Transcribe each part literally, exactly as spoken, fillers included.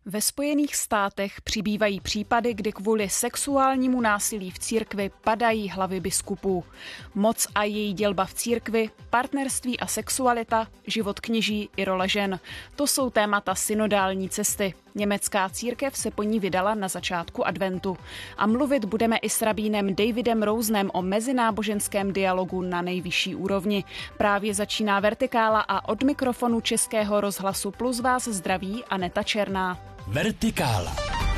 Ve Spojených státech přibývají případy, kdy kvůli sexuálnímu násilí v církvi padají hlavy biskupů. Moc a její dělba v církvi, partnerství a sexualita, život kněží i role žen. To jsou témata synodální cesty. Německá církev se po ní vydala na začátku adventu. A mluvit budeme i s rabínem Davidem Rosenem o mezináboženském dialogu na nejvyšší úrovni. Právě začíná Vertikála a od mikrofonu Českého rozhlasu Plus vás zdraví Aneta Černá. Vertikála.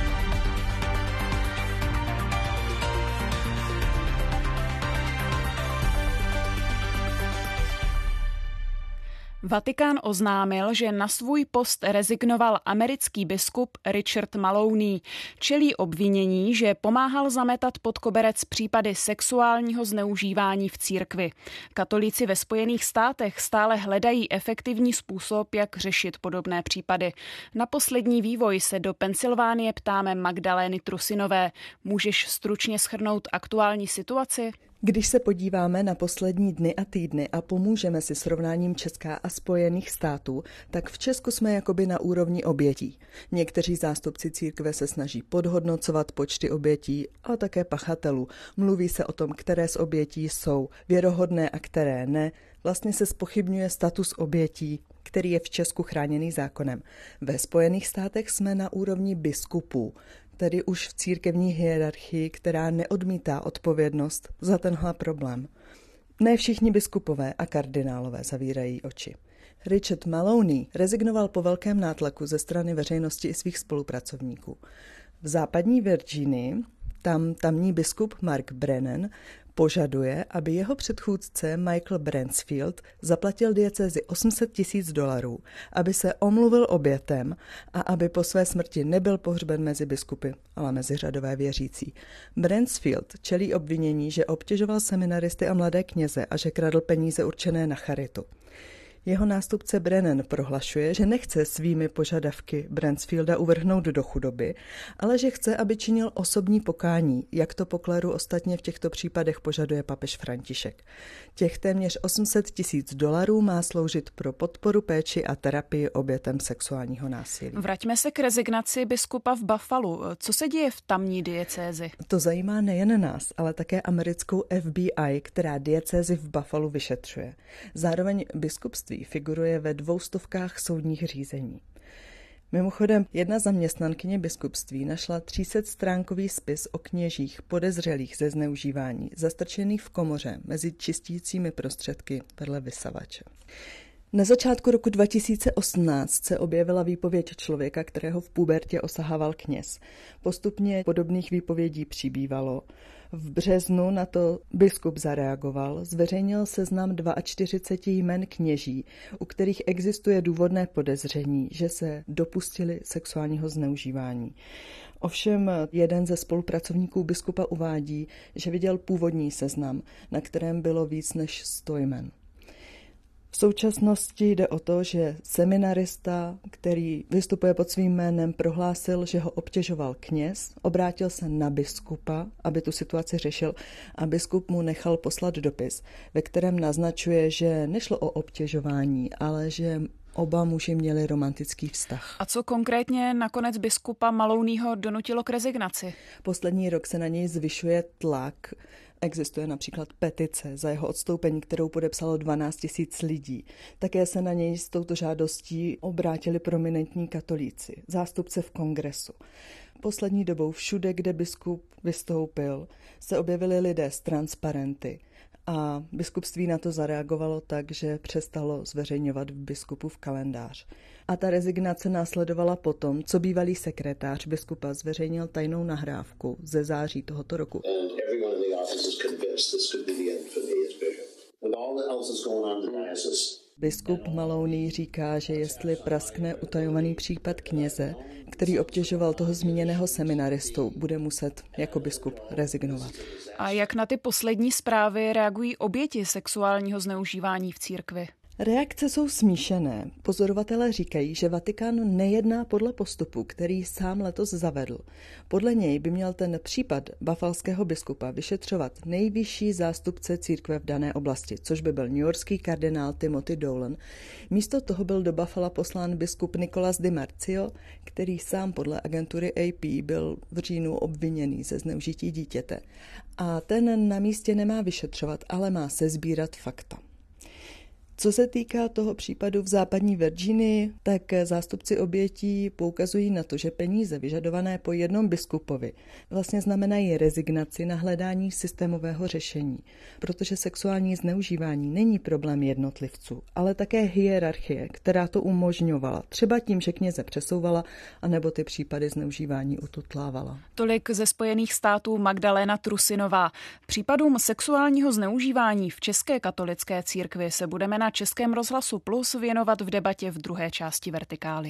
Vatikán oznámil, že na svůj post rezignoval americký biskup Richard Maloney. Čelí obvinění, že pomáhal zametat pod koberec případy sexuálního zneužívání v církvi. Katolíci ve Spojených státech stále hledají efektivní způsob, jak řešit podobné případy. Na poslední vývoj se do Pensylvánie ptáme Magdalény Trusinové. Můžeš stručně shrnout aktuální situaci? Když se podíváme na poslední dny a týdny a pomůžeme si srovnáním Česka a Spojených států, tak v Česku jsme jakoby na úrovni obětí. Někteří zástupci církve se snaží podhodnocovat počty obětí a také pachatelů. Mluví se o tom, které z obětí jsou věrohodné a které ne. Vlastně se zpochybňuje status obětí, který je v Česku chráněný zákonem. Ve Spojených státech jsme na úrovni biskupů, tedy už v církevní hierarchii, která neodmítá odpovědnost za tenhle problém. Ne všichni biskupové a kardinálové zavírají oči. Richard Maloney rezignoval po velkém nátlaku ze strany veřejnosti i svých spolupracovníků. V západní Virginii tam tamní biskup Mark Brennan požaduje, aby jeho předchůdce Michael Bransfield zaplatil diecézi osm set tisíc dolarů, aby se omluvil obětem a aby po své smrti nebyl pohřben mezi biskupy, ale mezi řadové věřící. Bransfield čelí obvinění, že obtěžoval seminaristy a mladé kněze a že kradl peníze určené na charitu. Jeho nástupce Brennan prohlašuje, že nechce svými požadavky Bransfielda uvrhnout do chudoby, ale že chce, aby činil osobní pokání, jak to po kleru ostatně v těchto případech požaduje papež František. Těch téměř osm set tisíc dolarů má sloužit pro podporu, péči a terapii obětem sexuálního násilí. Vraťme se k rezignaci biskupa v Buffalu. Co se děje v tamní diecézi? To zajímá nejen nás, ale také americkou F B I, která diecézi v Buffalu vyšetřuje. Zároveň biskupství figuruje ve dvoustovkách soudních řízení. Mimochodem, jedna zaměstnankyně biskupství našla tři sta stránkový spis o kněžích podezřelých ze zneužívání, zastrčených v komoře mezi čistícími prostředky vedle vysavače. Na začátku roku dva tisíce osmnáct se objevila výpověď člověka, kterého v pubertě osahával kněz. Postupně podobných výpovědí přibývalo. V březnu na to biskup zareagoval, zveřejnil seznam čtyřicet dva jmen kněží, u kterých existuje důvodné podezření, že se dopustili sexuálního zneužívání. Ovšem jeden ze spolupracovníků biskupa uvádí, že viděl původní seznam, na kterém bylo víc než sto jmen. V současnosti jde o to, že seminarista, který vystupuje pod svým jménem, prohlásil, že ho obtěžoval kněz, obrátil se na biskupa, aby tu situaci řešil, a biskup mu nechal poslat dopis, ve kterém naznačuje, že nešlo o obtěžování, ale že oba muži měli romantický vztah. A co konkrétně nakonec biskupa Maloneyho donutilo k rezignaci? Poslední rok se na něj zvyšuje tlak. Existuje například petice za jeho odstoupení, kterou podepsalo dvanáct tisíc lidí. Také se na něj s touto žádostí obrátili prominentní katolíci, zástupce v kongresu. Poslední dobou všude, kde biskup vystoupil, se objevili lidé s transparenty a biskupství na to zareagovalo tak, že přestalo zveřejňovat v biskupův kalendář. A ta rezignace následovala potom, co bývalý sekretář biskupa zveřejnil tajnou nahrávku ze září tohoto roku. Biskup Maloney říká, že jestli praskne utajovaný případ kněze, který obtěžoval toho zmíněného seminaristu, bude muset jako biskup rezignovat. A jak na ty poslední zprávy reagují oběti sexuálního zneužívání v církvi? Reakce jsou smíšené. Pozorovatelé říkají, že Vatikán nejedná podle postupu, který sám letos zavedl. Podle něj by měl ten případ bafalského biskupa vyšetřovat nejvyšší zástupce církve v dané oblasti, což by byl newyorský kardinál Timothy Dolan. Místo toho byl do Buffala poslán biskup Nicolas Di Marzio, který sám podle agentury A P byl v říjnu obviněný ze zneužití dítěte. A ten na místě nemá vyšetřovat, ale má sesbírat fakta. Co se týká toho případu v západní Virginii, tak zástupci obětí poukazují na to, že peníze vyžadované po jednom biskupovi vlastně znamenají rezignaci na hledání systémového řešení, protože sexuální zneužívání není problém jednotlivců, ale také hierarchie, která to umožňovala, třeba tím, že kněze přesouvala, anebo ty případy zneužívání ututlávala. Tolik ze Spojených států Magdalena Trusinová. Případům sexuálního zneužívání v České katolické církvi se budeme na Českém rozhlasu Plus věnovat v debatě v druhé části Vertikály.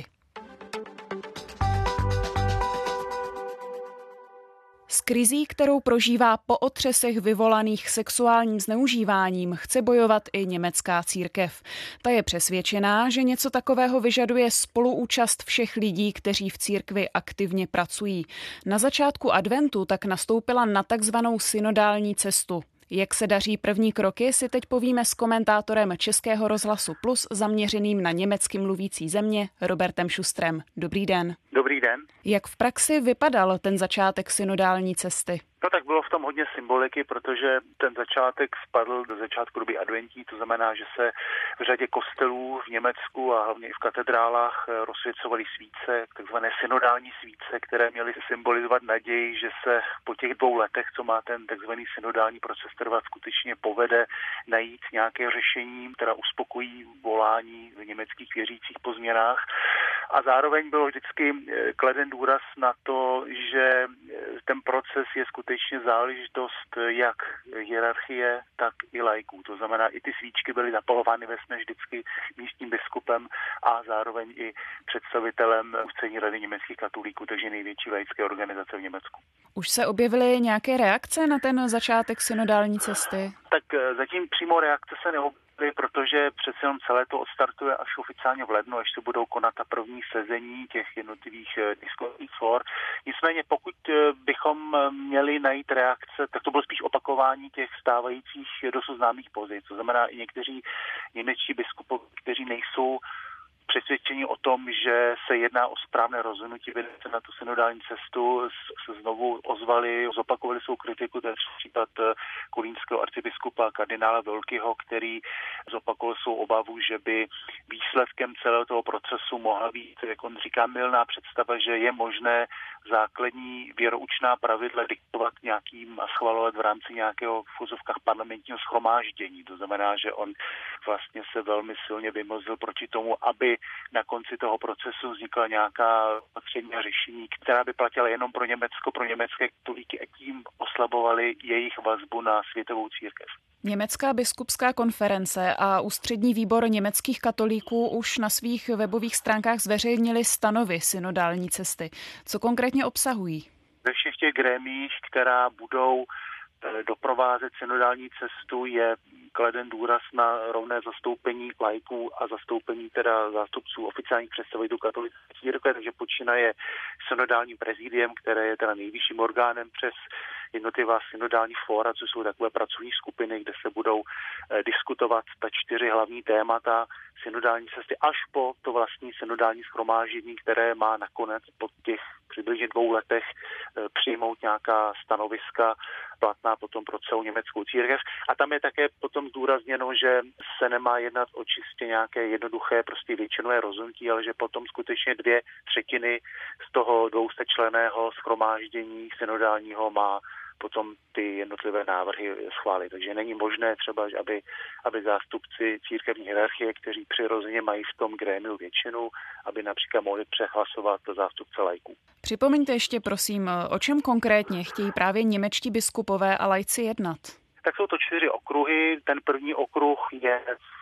S krizí, kterou prožívá po otřesech vyvolaných sexuálním zneužíváním, chce bojovat i německá církev. Ta je přesvědčená, že něco takového vyžaduje spoluúčast všech lidí, kteří v církvi aktivně pracují. Na začátku adventu tak nastoupila na takzvanou synodální cestu. Jak se daří první kroky, si teď povíme s komentátorem Českého rozhlasu Plus zaměřeným na německy mluvící země Robertem Šustrem. Dobrý den. Dobrý den. Jak v praxi vypadal ten začátek synodální cesty? No tak bylo v tom hodně symboliky, protože ten začátek spadl do začátku doby adventí, to znamená, že se v řadě kostelů v Německu a hlavně i v katedrálách rozsvěcovaly svíce, takzvané synodální svíce, které měly symbolizovat naději, že se po těch dvou letech, co má ten takzvaný synodální proces trvat, skutečně povede najít nějaké řešení, která uspokojí volání německých věřících po změnách. A zároveň bylo vždycky kladen důraz na to, že ten proces je skutečně záležitost jak hierarchie, tak i laiků. To znamená, i ty svíčky byly zapalovány vesměs vždycky místním biskupem a zároveň i představitelem ústřední rady německých katolíků, takže největší laické organizace v Německu. Už se objevily nějaké reakce na ten začátek synodální cesty? Tak zatím přímo reakce se neobjevily, protože přece jenom celé to odstartuje až oficiálně v lednu, až se budou konat ta první sezení těch jednotlivých diskusních for. Nicméně pokud bychom měli najít reakce, tak to bylo spíš opakování těch stávajících dosud známých pozic. To znamená i někteří němečtí biskupové, kteří nejsou přesvědčení o tom, že se jedná o správné rozhodnutí, vydat se na tu synodální cestu, se znovu ozvali, zopakovali svou kritiku, to je případ kolínského arcibiskupa kardinála Velkyho, který zopakoval svou obavu, že by výsledkem celého toho procesu mohla být, jak on říká, mylná představa, že je možné základní věroučná pravidla diktovat nějakým a schvalovat v rámci nějakého v uvozovkách parlamentního shromáždění. To znamená, že on vlastně se velmi silně vymezil proti tomu, aby na konci toho procesu vznikla nějaká opatření a řešení, která by platila jenom pro Německo, pro německé katolíky a tím oslabovali jejich vazbu na světovou církev. Německá biskupská konference a ústřední výbor německých katolíků už na svých webových stránkách zveřejnili stanovy synodální cesty. Co konkrétně obsahují? Ve všech těch grémiích, která budou doprovázet synodální cestu, je kladen důraz na rovné zastoupení laiků a zastoupení teda zástupců oficiálních představitelů katolické církve, takže počínaje synodálním prezidiem, které je teda nejvyšším orgánem, přes jednotlivá synodální fóra, což jsou takové pracovní skupiny, kde se budou diskutovat ta čtyři hlavní témata synodální cesty až po to vlastní synodální shromáždění, které má nakonec po těch přibližně dvou letech přijmout nějaká stanoviska platná potom pro celou německou církev. A tam je také potom zdůrazněno, že se nemá jednat o čistě nějaké jednoduché prostě většinové rozhodnutí, ale že potom skutečně dvě třetiny z toho dvoustečlenného shromáždění synodálního má potom ty jednotlivé návrhy schválit. Takže není možné třeba, aby, aby zástupci církevní hierarchie, kteří přirozeně mají v tom grémiu většinu, aby například mohli přehlasovat zástupce laiků. Připomeňte ještě prosím, o čem konkrétně chtějí právě němečtí biskupové a laici jednat? Tak jsou to čtyři okruhy. Ten první okruh je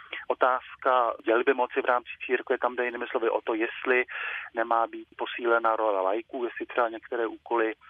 otázka dělby moci v rámci církve, tam jde jinými slovy o to, jestli nemá být posílena role laiků, jestli třeba některé úkoly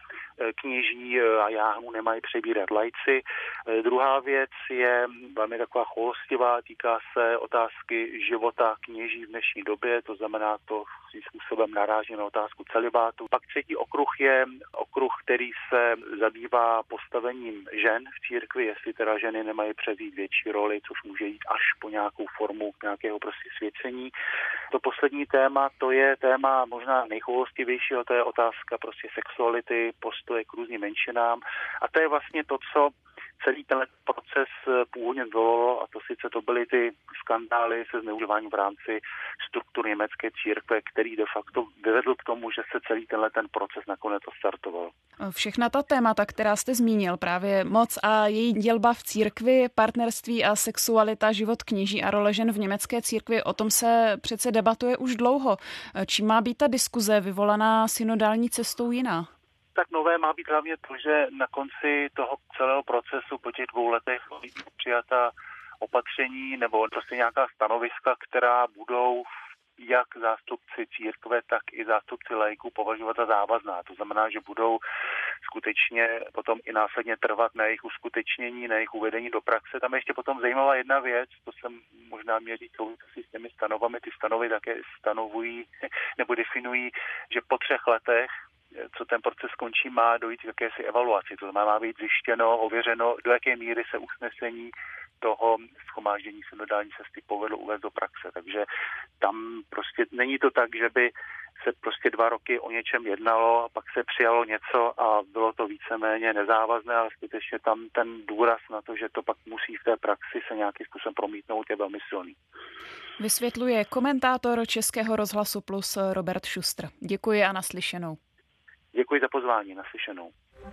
kněží a jáhnů nemají přebírat laici. Druhá věc je velmi taková choulostivá, týká se otázky života kněží v dnešní době, to znamená to svým způsobem naráží na otázku celibátu. Pak třetí okruh je okruh, který se zabývá postavením žen v církvi, jestli teda ženy nemají převzít větší roli, což může jít až po nějakou formu nějakého prostě svěcení. To poslední téma, to je téma možná nejchoulostivějšího, to je otázka prostě sexuality, postoje k různým menšinám a to je vlastně to, co celý ten proces původně vyvolalo, a to sice to byly ty skandály se zneužíváním v rámci struktur německé církve, který de facto vyvedl k tomu, že se celý tenhle ten proces nakonec odstartoval. Všechna ta témata, která jste zmínil, právě moc a její dělba v církvi, partnerství a sexualita, život kněží a role žen v německé církvi, o tom se přece debatuje už dlouho. Čím má být ta diskuze vyvolaná synodální cestou jiná? Tak nové má být hlavně to, že na konci toho celého procesu po těch dvou letech přijata opatření nebo prostě nějaká stanoviska, která budou jak zástupci církve, tak i zástupci laiků považovat za závazná. To znamená, že budou skutečně potom i následně trvat na jejich uskutečnění, na jejich uvedení do praxe. Tam je ještě potom zajímavá jedna věc, to jsem možná měl říct s těmi stanovami. Ty stanovy také stanovují nebo definují, že po třech letech, co ten proces skončí, má dojít k jakési evaluaci. To znamená, má být zjištěno, ověřeno, do jaké míry se usnesení toho shromáždění synodální cesty povedlo uvést do praxe. Takže tam prostě není to tak, že by se prostě dva roky o něčem jednalo a pak se přijalo něco a bylo to víceméně nezávazné, ale skutečně tam ten důraz na to, že to pak musí v té praxi se nějakým způsobem promítnout, je velmi silný. Vysvětluje komentátor Českého rozhlasu Plus Robert Šustr. Děkuji a naslyšenou. Děkuji za pozvání, naslyšenou.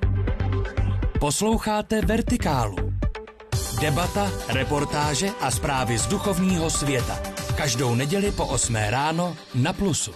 Posloucháte Vertikálu. Debata, reportáže a zprávy z duchovního světa. Každou neděli po osmé ráno na Plusu.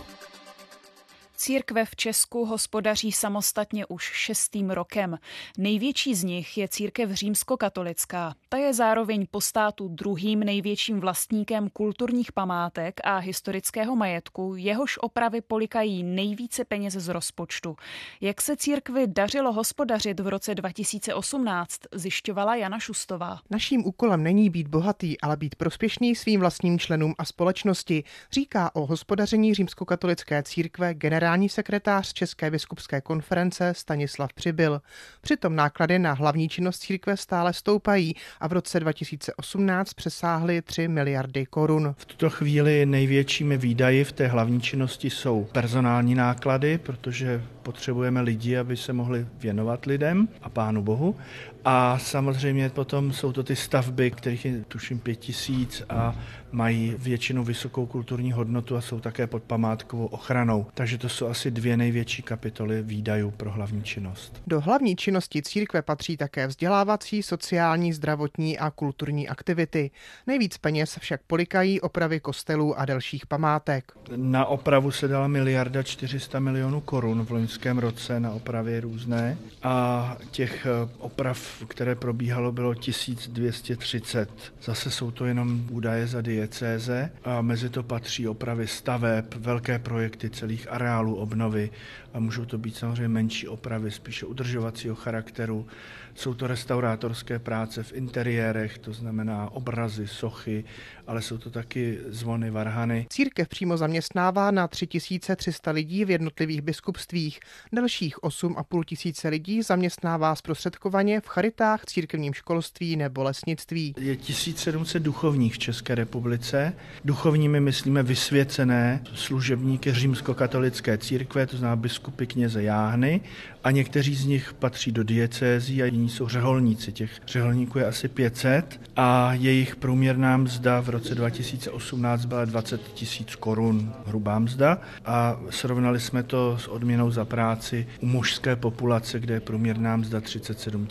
Církve v Česku hospodaří samostatně už šestým rokem. Největší z nich je církev římskokatolická. Ta je zároveň po státu druhým největším vlastníkem kulturních památek a historického majetku, jehož opravy polikají nejvíce peněz z rozpočtu. Jak se církvi dařilo hospodařit v roce dva tisíce osmnáct, zjišťovala Jana Šustová. Naším úkolem není být bohatý, ale být prospěšný svým vlastním členům a společnosti, říká o hospodaření římskokatolické církve generální sekretář České biskupské konference Stanislav Přibyl. Přitom náklady na hlavní činnost církve stále stoupají a v roce dva tisíce osmnáct přesáhly tři miliardy korun. V tuto chvíli největšími výdaji v té hlavní činnosti jsou personální náklady, protože potřebujeme lidi, aby se mohli věnovat lidem a Pánu Bohu. A samozřejmě potom jsou to ty stavby, kterých je tuším pět tisíc a mají většinou vysokou kulturní hodnotu a jsou také pod památkovou ochranou. Takže to jsou asi dvě největší kapitoly výdajů pro hlavní činnost. Do hlavní činnosti církve patří také vzdělávací, sociální, zdravotní a kulturní aktivity. Nejvíc peněz však polikají opravy kostelů a dalších památek. Na opravu se dala miliarda čtyři sta milionů korun v loňském roce na opravy různé a těch oprav, které probíhalo, bylo tisíc dvě stě třicet. Zase jsou to jenom údaje za diecéze a mezi to patří opravy staveb, velké projekty celých areálů obnovy a můžou to být samozřejmě menší opravy, spíše udržovacího charakteru. Jsou to restaurátorské práce v interiérech, to znamená obrazy, sochy, ale jsou to taky zvony, varhany. Církev přímo zaměstnává na tři tisíce tři sta lidí v jednotlivých biskupstvích. Dalších osm a půl tisíce lidí zaměstnává zprostředkovaně v charitách, církevním školství nebo lesnictví. Je tisíc sedm set duchovních v České republice. Duchovními myslíme vysvěcené služebníky římskokatolické církve, to znamená biskupy, kněze, jáhny, a někteří z nich patří do diecézí a jiní jsou řeholníci. Těch řeholníků je asi pět set a jejich průměrná mzda v roce dva tisíce osmnáct byla dvacet tisíc korun hrubá mzda a srovnali jsme to s odměnou za práci u mužské populace, kde je průměrná mzda třicet sedm tisíc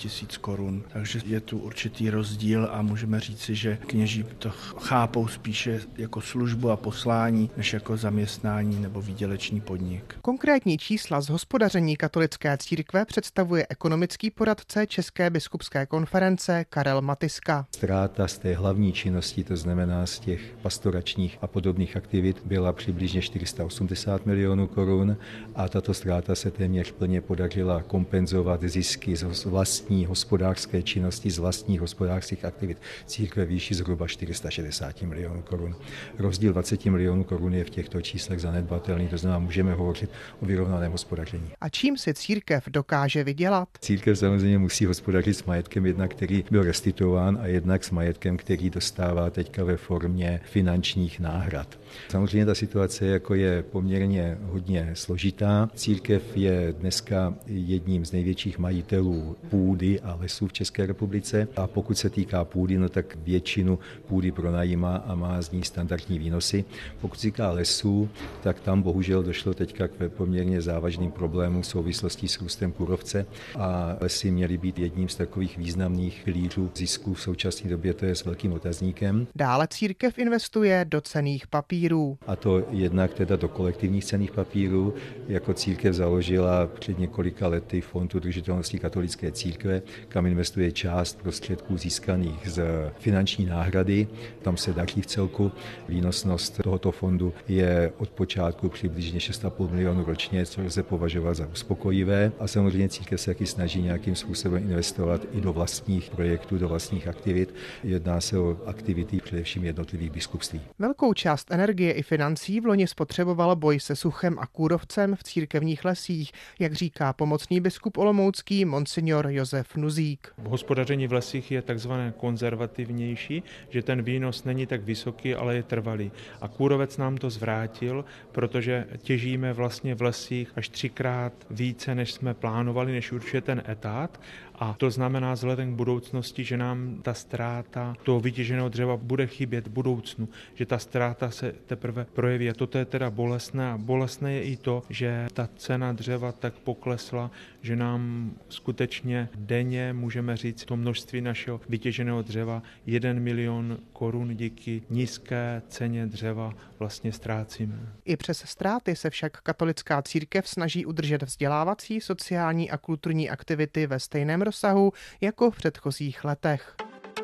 korun. Takže je tu určitý rozdíl a můžeme říci, že kněží to chápou spíše jako službu a poslání, než jako zaměstnání nebo výdělečný podnik. Konkrétní čísla z hospodaření katolické církve představuje ekonomický poradce České biskupské konference Karel Matyska. Ztráta z té hlavní činnosti, to znamená z těch pastoračních a podobných aktivit, byla přibližně čtyři sta osmdesát milionů korun a tato ztráta se téměř plně podařila kompenzovat zisky z vlastní hospodářské činnosti, z vlastních hospodářských aktivit církve výši zhruba čtyři sta šedesát milionů korun. Rozdíl dvacet milionů korun je v těchto číslech zanedbatelný, to znamená, můžeme hovořit o vyrovnaném hospodaření. A čím si církev dokáže vydělat? Církev samozřejmě musí hospodařit s majetkem, jednak který byl restituován a jednak s majetkem, který dostává teďka ve formě finančních náhrad. Samozřejmě ta situace jako je poměrně hodně složitá. Církev je dneska jedním z největších majitelů půdy a lesů v České republice a pokud se týká půdy, no tak většinu půdy pronajímá a má z ní standardní výnosy. Pokud se týká lesů, tak tam bohužel došlo teďka k poměrně závažným problémům v souvislosti s růstem kůrovce a lesy měly být jedním z takových významných pilířů zisků v současné době, to je s velkým otazníkem. Dále církev investuje do cenných papírů. A to jednak teda do kolektivních cenných papírů. Jako církev založila před několika lety Fond udržitelnosti katolické církve, kam investuje část prostředků získaných z finanční náhrady. Tam se daří v celku. Výnosnost tohoto fondu je od počátku přibližně šest a půl milionu ročně, což lze považovat za uspokojivé. A samozřejmě církev se taky snaží nějakým způsobem investovat i do vlastních projektů, do vlastních aktivit. Jedná se o aktivity především jednotlivých biskupství. Velkou část energie i financí v loni spotřeboval boj se suchem a kůrovcem v církevních lesích, jak říká pomocný biskup olomoucký monsignor Josef Nuzík. Hospodaření v lesích je takzvané konzervativnější, že ten výnos není tak vysoký, ale je trvalý. A kůrovec nám to zvrátil, protože těžíme vlastně v lesích až třikrát více, než jsme plánovali, než určitě ten etát. A to znamená vzhledem k budoucnosti, že nám ta ztráta toho vytěženého dřeva bude chybět v budoucnu, že ta ztráta se teprve projeví. A toto je teda bolestné. A bolestné je i to, že ta cena dřeva tak poklesla, že nám skutečně denně, můžeme říct, to množství našeho vytěženého dřeva, jeden milion korun díky nízké ceně dřeva vlastně ztrácíme. I přes ztráty se však katolická církev snaží udržet vzdělávací, sociální a kulturní aktivity ve stejném rozsahu jako v předchozích letech.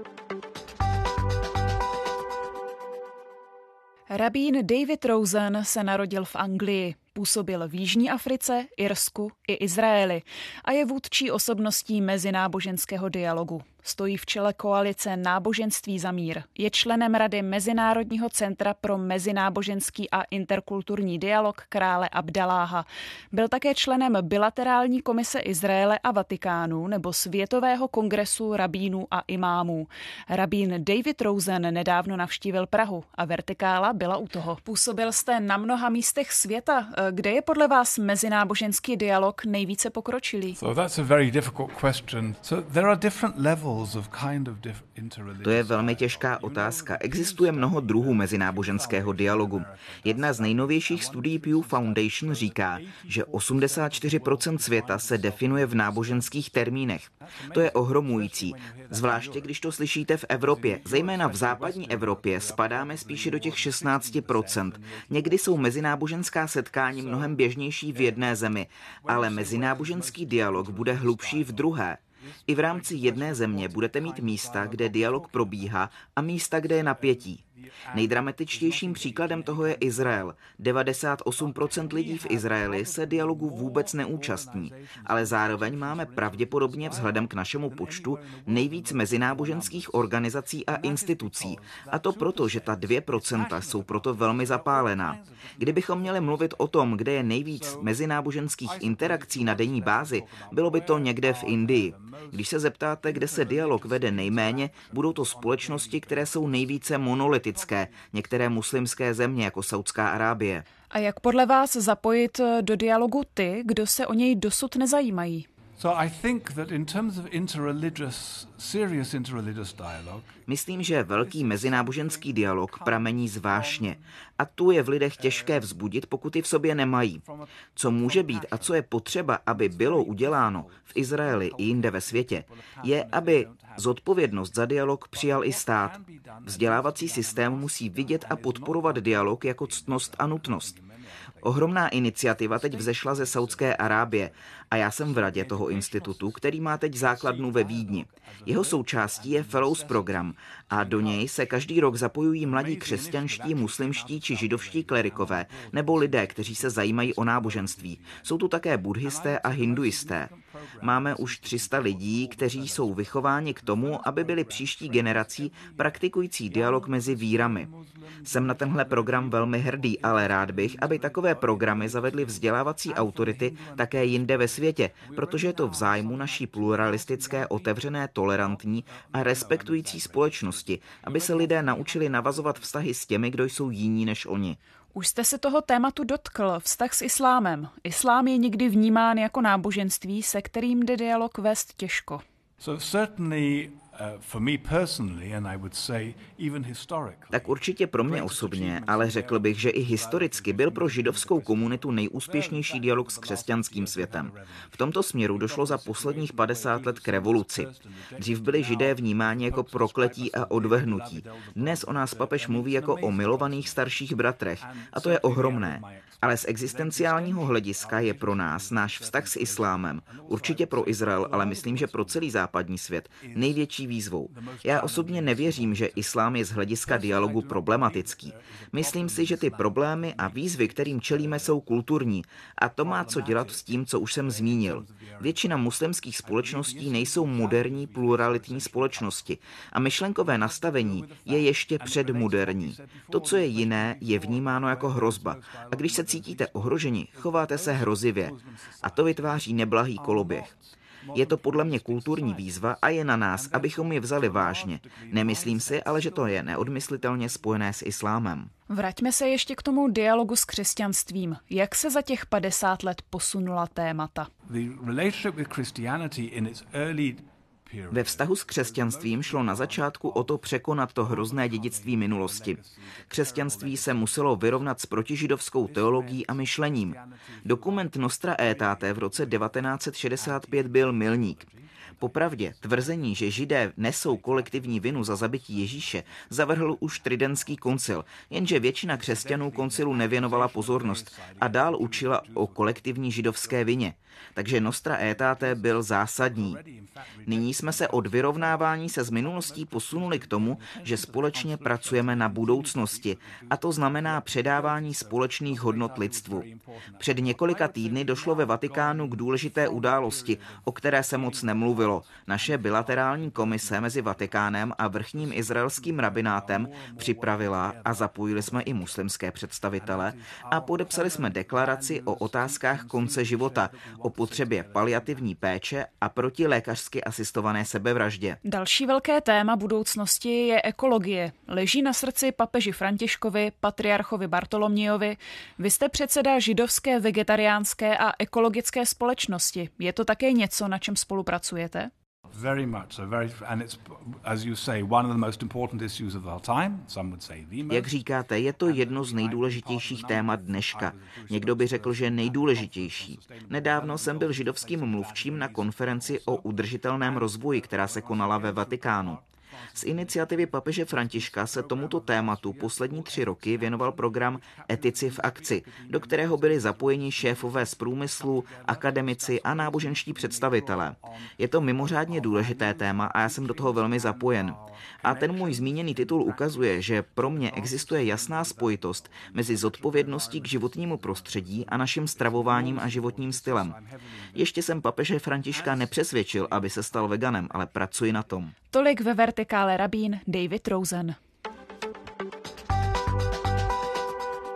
Rabín David Rosen se narodil v Anglii. Působil v Jižní Africe, Irsku i Izraeli a je vůdčí osobností mezináboženského dialogu. Stojí v čele koalice Náboženství za mír. Je členem Rady Mezinárodního centra pro mezináboženský a interkulturní dialog krále Abdaláha. Byl také členem bilaterální komise Izraele a Vatikánu nebo Světového kongresu rabínů a imámů. Rabín David Rosen nedávno navštívil Prahu a Vertikála byla u toho. Působil jste na mnoha místech světa. Kde je podle vás mezináboženský dialog nejvíce pokročilý? So that's a very difficult question. So there are different levels of kind of To je velmi těžká otázka. Existuje mnoho druhů mezináboženského dialogu. Jedna z nejnovějších studií Pew Foundation říká, že osmdesát čtyři procent světa se definuje v náboženských termínech. To je ohromující. Zvláště když to slyšíte v Evropě. Zejména v západní Evropě spadáme spíše do těch šestnáct procent. Někdy jsou mezináboženská setkání mnohem běžnější v jedné zemi, ale mezináboženský dialog bude hlubší v druhé. I v rámci jedné země budete mít místa, kde dialog probíhá a místa, kde je napětí. Nejdramatičtějším příkladem toho je Izrael. devadesát osm procent lidí v Izraeli se dialogu vůbec neúčastní, ale zároveň máme pravděpodobně vzhledem k našemu počtu nejvíc mezináboženských organizací a institucí. A to proto, že ta dvě procenta jsou proto velmi zapálená. Kdybychom měli mluvit o tom, kde je nejvíc mezináboženských interakcí na denní bázi, bylo by to někde v Indii. Když se zeptáte, kde se dialog vede nejméně, budou to společnosti, které jsou nejvíce monolitické, některé muslimské země jako Saudská Arábie. A jak podle vás zapojit do dialogu ty, kdo se o něj dosud nezajímají? Myslím, že velký mezináboženský dialog pramení z vášně a tu je v lidech těžké vzbudit, pokud ji v sobě nemají. Co může být a co je potřeba, aby bylo uděláno v Izraeli i jinde ve světě, je, aby zodpovědnost za dialog přijal i stát. Vzdělávací systém musí vidět a podporovat dialog jako ctnost a nutnost. Ohromná iniciativa teď vzešla ze Saudské Arábie a já jsem v radě toho institutu, který má teď základnu ve Vídni. Jeho součástí je Fellows program a do něj se každý rok zapojují mladí křesťanští, muslimští či židovští klerikové nebo lidé, kteří se zajímají o náboženství. Jsou tu také buddhisté a hinduisté. Máme už tři sta lidí, kteří jsou vychováni k tomu, aby byli příští generací praktikující dialog mezi vírami. Jsem na tenhle program velmi hrdý, ale rád bych, aby takové programy zavedly vzdělávací autority také jinde ve světě, protože je to v zájmu naší pluralistické, otevřené, tolerantní a respektující společnosti, aby se lidé naučili navazovat vztahy s těmi, kdo jsou jiní než oni. Už jste se toho tématu dotkl, vztah s islámem. Islám je někdy vnímán jako náboženství, se kterým jde dialog vést těžko. So certainly for me personally, and I would say even historically. Tak určitě pro mě osobně, ale řekl bych, že i historicky byl pro židovskou komunitu nejúspěšnější dialog s křesťanským světem. V tomto směru došlo za posledních padesát let k revoluci. Dřív byli židé vnímáni jako prokletí a odvrhnutí. Dnes o nás papež mluví jako o milovaných starších bratrech a to je ohromné. Ale z existenciálního hlediska je pro nás náš vztah s islámem, určitě pro Izrael, ale myslím, že pro celý západní svět, největší výzvou. Já osobně nevěřím, že islám je z hlediska dialogu problematický. Myslím si, že ty problémy a výzvy, kterým čelíme, jsou kulturní a to má co dělat s tím, co už jsem zmínil. Většina muslimských společností nejsou moderní pluralitní společnosti a myšlenkové nastavení je ještě předmoderní. To, co je jiné, je vnímáno jako hrozba a když se cítíte ohroženi, chováte se hrozivě a to vytváří neblahý koloběh. Je to podle mě kulturní výzva a je na nás, abychom ji vzali vážně. Nemyslím si, ale že to je neodmyslitelně spojené s islámem. Vraťme se ještě k tomu dialogu s křesťanstvím. Jak se za těch padesát let posunula témata? Ve vztahu s křesťanstvím šlo na začátku o to překonat to hrozné dědictví minulosti. Křesťanství se muselo vyrovnat s protižidovskou teologií a myšlením. Dokument Nostra Aetate v roce devatenáct set šedesát pět byl milník. Popravdě, tvrzení, že Židé nesou kolektivní vinu za zabití Ježíše, zavrhl už Tridentský koncil, jenže většina křesťanů koncilu nevěnovala pozornost a dál učila o kolektivní židovské vině. Takže Nostra Aetate byl zásadní. Nyní jsme se od vyrovnávání se s minulostí posunuli k tomu, že společně pracujeme na budoucnosti, a to znamená předávání společných hodnot lidstvu. Před několika týdny došlo ve Vatikánu k důležité události, o které se moc nemluvilo. Naše bilaterální komise mezi Vatikánem a vrchním izraelským rabinátem připravila a zapojili jsme i muslimské představitele a podepsali jsme deklaraci o otázkách konce života, o potřebě paliativní péče a proti lékařsky asistované sebevraždě. Další velké téma budoucnosti je ekologie. Leží na srdci papeži Františkovi, patriarchovi Bartolomějovi. Vy jste předseda židovské, vegetariánské a ekologické společnosti. Je to také něco, na čem spolupracujete? Very much so, very, and it's, as you say, one of the most important issues of our time. Some would say the most. Jak říkáte, je to jedno z nejdůležitějších témat dneška. Někdo by řekl, že nejdůležitější. Nedávno jsem byl židovským mluvčím na konferenci o udržitelném rozvoji, která se konala ve Vatikánu. Z iniciativy papeže Františka se tomuto tématu poslední tři roky věnoval program Etici v akci, do kterého byli zapojeni šéfové z průmyslu, akademici a náboženští představitelé. Je to mimořádně důležité téma a já jsem do toho velmi zapojen. A ten můj zmíněný titul ukazuje, že pro mě existuje jasná spojitost mezi zodpovědností k životnímu prostředí a naším stravováním a životním stylem. Ještě jsem papeže Františka nepřesvědčil, aby se stal veganem, ale pracuji na tom. Tolik ve Vertikále rabín David Rosen.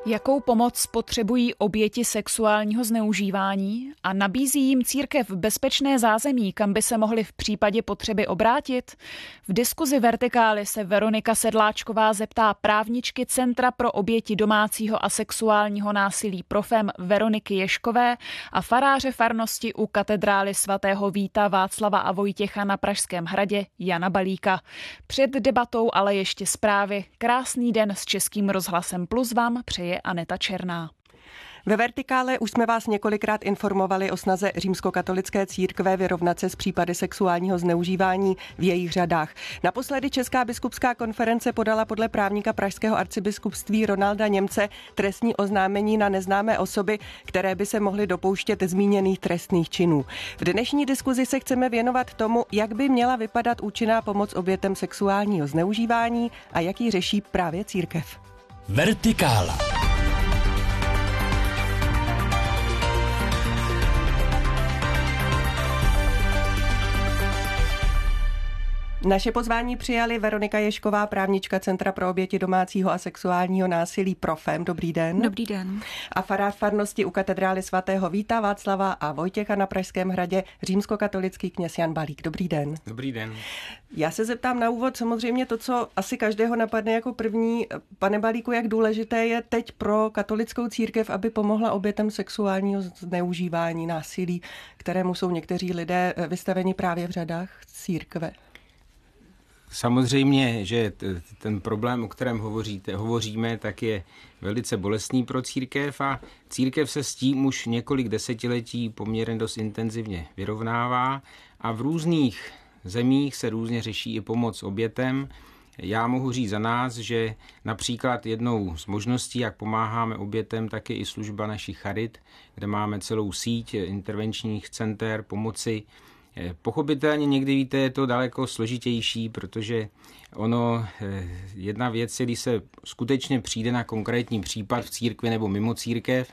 Jakou pomoc potřebují oběti sexuálního zneužívání a nabízí jim církev bezpečné zázemí, kam by se mohli v případě potřeby obrátit? V diskuzi Vertikály se Veronika Sedláčková zeptá právničky Centra pro oběti domácího a sexuálního násilí Profem Veroniky Ješkové a faráře farnosti u katedrály svatého Víta Václava a Vojtěcha na Pražském hradě Jana Balíka. Před debatou ale ještě zprávy. Krásný den s Českým rozhlasem Plus vám přeje Aneta Černá. Ve Vertikále už jsme vás několikrát informovali o snaze římskokatolické církve vyrovnat se s případy sexuálního zneužívání v jejich řadách. Naposledy Česká biskupská konference podala podle právníka pražského arcibiskupství Ronalda Němce trestní oznámení na neznámé osoby, které by se mohly dopouštět zmíněných trestných činů. V dnešní diskuzi se chceme věnovat tomu, jak by měla vypadat účinná pomoc obětem sexuálního zneužívání a jak ji řeší právě církev. Vertikála. Naše pozvání přijali Veronika Ješková, právnička Centra pro oběti domácího a sexuálního násilí Profem. Dobrý den. Dobrý den. A farář farnosti u katedrály svatého Víta Václava a Vojtěcha na Pražském hradě římskokatolický kněz Jan Balík. Dobrý den. Dobrý den. Já se zeptám na úvod samozřejmě to, co asi každého napadne jako první. Pane Balíku, jak důležité je teď pro katolickou církev, aby pomohla obětem sexuálního zneužívání, násilí, kterému jsou někteří lidé vystaveni právě v řadách církve? Samozřejmě, že ten problém, o kterém hovoříte, hovoříme, tak je velice bolestný pro církev a církev se s tím už několik desetiletí poměrně dost intenzivně vyrovnává a v různých zemích se různě řeší i pomoc obětem. Já mohu říct za nás, že například jednou z možností, jak pomáháme obětem, tak je i služba našich charit, kde máme celou síť intervenčních center pomoci. Pochopitelně někdy, víte, je to daleko složitější, protože ono, jedna věc je, když se skutečně přijde na konkrétní případ v církvi nebo mimo církev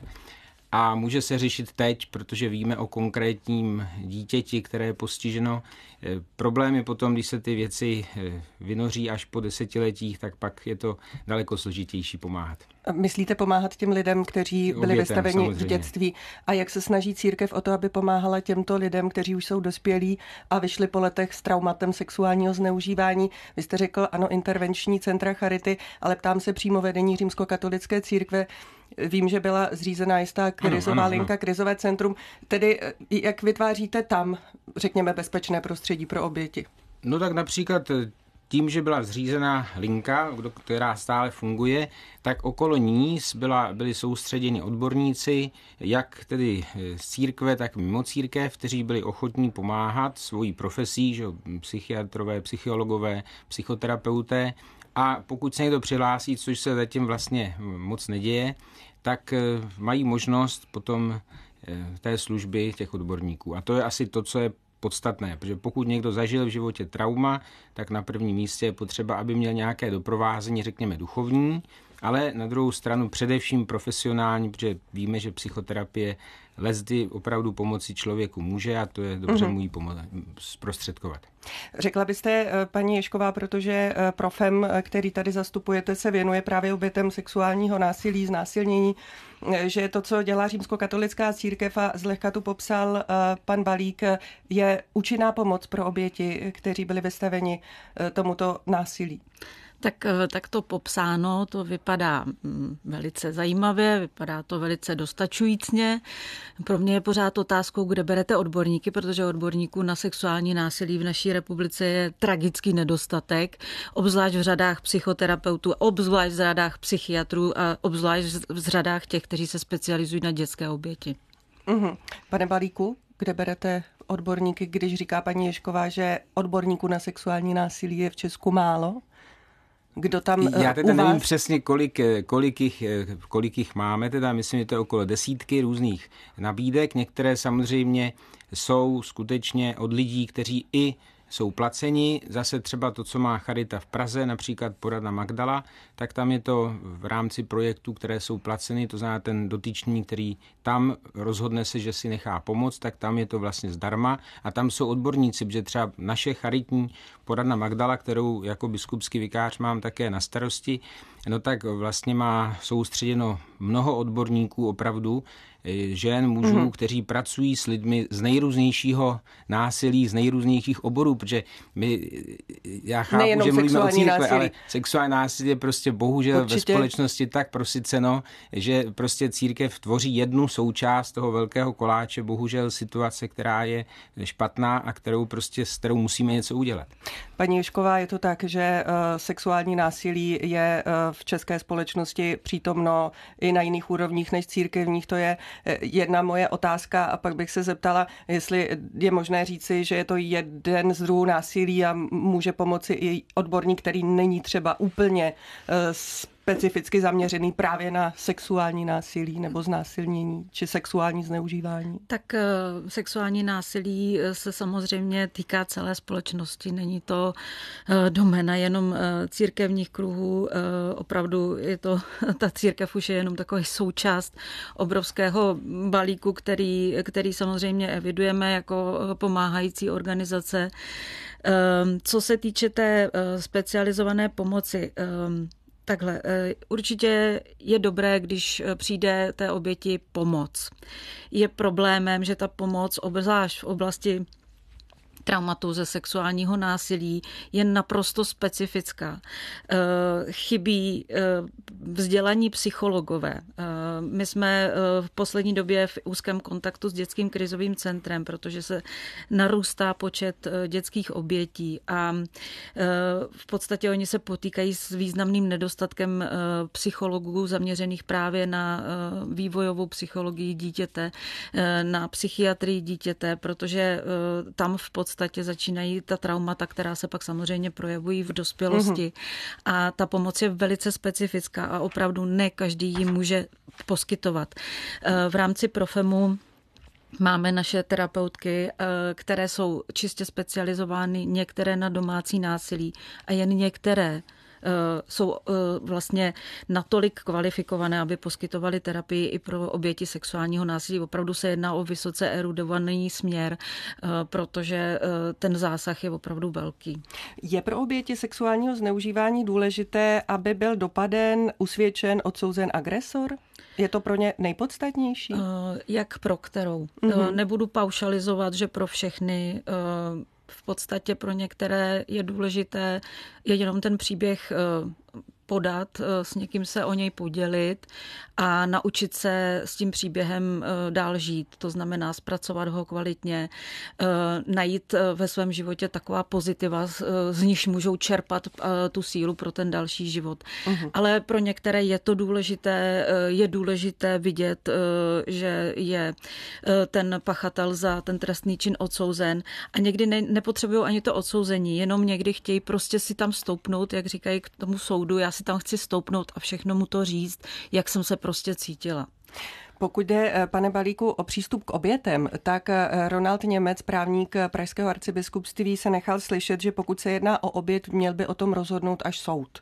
a může se řešit teď, protože víme o konkrétním dítěti, které je postiženo. Problém je potom, když se ty věci vynoří až po desetiletích, tak pak je to daleko složitější pomáhat. Myslíte pomáhat těm lidem, kteří byli obětem, vystaveni samozřejmě v dětství? A jak se snaží církev o to, aby pomáhala těmto lidem, kteří už jsou dospělí a vyšli po letech s traumatem sexuálního zneužívání? Vy jste řekl, ano, intervenční centra charity, ale ptám se přímo vedení římskokatolické církve. Vím, že byla zřízena jistá krizová ano, ano, linka, ano. Krizové centrum. Tedy jak vytváříte tam, řekněme, bezpečné prostředí pro oběti? No tak například tím, že byla zřízena linka, která stále funguje, tak okolo ní byla, byli soustředěni odborníci, jak tedy z církve, tak mimo církev, kteří byli ochotní pomáhat svojí profesí, že psychiatrové, psychologové, psychoterapeuté. A pokud se někdo přihlásí, což se zatím vlastně moc neděje, tak mají možnost potom té služby těch odborníků. A to je asi to, co je podstatné, protože pokud někdo zažil v životě trauma, tak na prvním místě je potřeba, aby měl nějaké doprovázení, řekněme duchovní, ale na druhou stranu především profesionální, protože víme, že psychoterapie leckdy opravdu pomoci člověku může a to je dobře mm-hmm. mu ji pomoct zprostředkovat. Řekla byste, paní Ješková, protože Profem, který tady zastupujete, se věnuje právě obětem sexuálního násilí, znásilnění, že to, co dělá římskokatolická církev a zlehka tu popsal pan Balík, je účinná pomoc pro oběti, kteří byli vystaveni tomuto násilí. Tak, tak to popsáno, to vypadá velice zajímavě, vypadá to velice dostačujícně. Pro mě je pořád otázkou, kde berete odborníky, protože odborníků na sexuální násilí v naší republice je tragický nedostatek, obzvlášť v řadách psychoterapeutů, obzvlášť v řadách psychiatrů a obzvlášť v řadách těch, kteří se specializují na dětské oběti. Uhum. Pane Balíku, kde berete odborníky, když říká paní Ješková, že odborníků na sexuální násilí je v Česku málo? Kdo tam Já teda nevím vás... přesně, kolik, kolik, jich, kolik jich máme, teda myslím, že to je okolo desítky různých nabídek. Některé samozřejmě jsou skutečně od lidí, kteří i jsou placeni. Zase třeba to, co má Charita v Praze, například poradna Magdala, tak tam je to v rámci projektů, které jsou placeny, to znamená ten dotyčný, který tam rozhodne se, že si nechá pomoct, tak tam je to vlastně zdarma a tam jsou odborníci, protože třeba naše charitní poradna Magdala, kterou jako biskupský vikář mám také na starosti, no tak vlastně má soustředěno mnoho odborníků opravdu, žen, mužů, mm-hmm. kteří pracují s lidmi z nejrůznějšího násilí, z nejrůznějších oborů, protože my, já chápu, nejenom že mluvíme o církve, násilí. ale sexuální násilí je prostě bohužel Určitě. ve společnosti tak prosyceno, že prostě církev tvoří jednu součást toho velkého koláče, bohužel situace, která je špatná a kterou prostě, s kterou musíme něco udělat. Paní Ježková, je to tak, že uh, sexuální násilí je uh, v české společnosti přítomno i na jiných úrovních než církevních, to je jedna moje otázka a pak bych se zeptala, jestli je možné říci, že je to jeden z druhů násilí a může pomoci i odborník, který není třeba úplně specificky zaměřený právě na sexuální násilí nebo znásilnění či sexuální zneužívání. Tak sexuální násilí se samozřejmě týká celé společnosti. Není to doména jenom církevních kruhů. Opravdu je to, ta církev už je jenom takový součást obrovského balíku, který, který samozřejmě evidujeme jako pomáhající organizace. Co se týče té specializované pomoci, takhle, určitě je dobré, když přijde té oběti pomoc. Je problémem, že ta pomoc, obzvlášť v oblasti traumatu ze sexuálního násilí, je naprosto specifická. Chybí vzdělaní psychologové. My jsme v poslední době v úzkém kontaktu s dětským krizovým centrem, protože se narůstá počet dětských obětí a v podstatě oni se potýkají s významným nedostatkem psychologů zaměřených právě na vývojovou psychologii dítěte, na psychiatrii dítěte, protože tam v podstatě V podstatě začínají ta traumata, která se pak samozřejmě projevují v dospělosti. Mm-hmm. A ta pomoc je velice specifická a opravdu ne každý ji může poskytovat. V rámci Profemu máme naše terapeutky, které jsou čistě specializovány, některé na domácí násilí a jen některé jsou vlastně natolik kvalifikované, aby poskytovali terapii i pro oběti sexuálního násilí. Opravdu se jedná o vysoce erudovaný směr, protože ten zásah je opravdu velký. Je pro oběti sexuálního zneužívání důležité, aby byl dopaden, usvědčen, odsouzen agresor? Je to pro ně nejpodstatnější? Jak pro kterou? Mm-hmm. Nebudu paušalizovat, že pro všechny. V podstatě pro některé je důležité je jenom ten příběh podat, s někým se o něj podělit a naučit se s tím příběhem dál žít. To znamená zpracovat ho kvalitně, najít ve svém životě taková pozitiva, z nichž můžou čerpat tu sílu pro ten další život. Uhum. Ale pro některé je to důležité, je důležité vidět, že je ten pachatel za ten trestný čin odsouzen a někdy ne, nepotřebují ani to odsouzení, jenom někdy chtějí prostě si tam stoupnout, jak říkají k tomu soudu, já si tam chci stoupnout a všechno mu to říct, jak jsem se prostě cítila. Pokud jde, pane Balíku, o přístup k obětem, tak Ronald Němec, právník Pražského arcibiskupství, se nechal slyšet, že pokud se jedná o oběť, měl by o tom rozhodnout až soud.